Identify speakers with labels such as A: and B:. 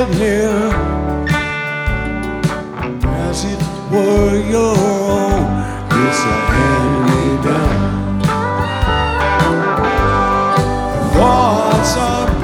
A: live here as it were your own. It's a hand-me-down. Thoughts are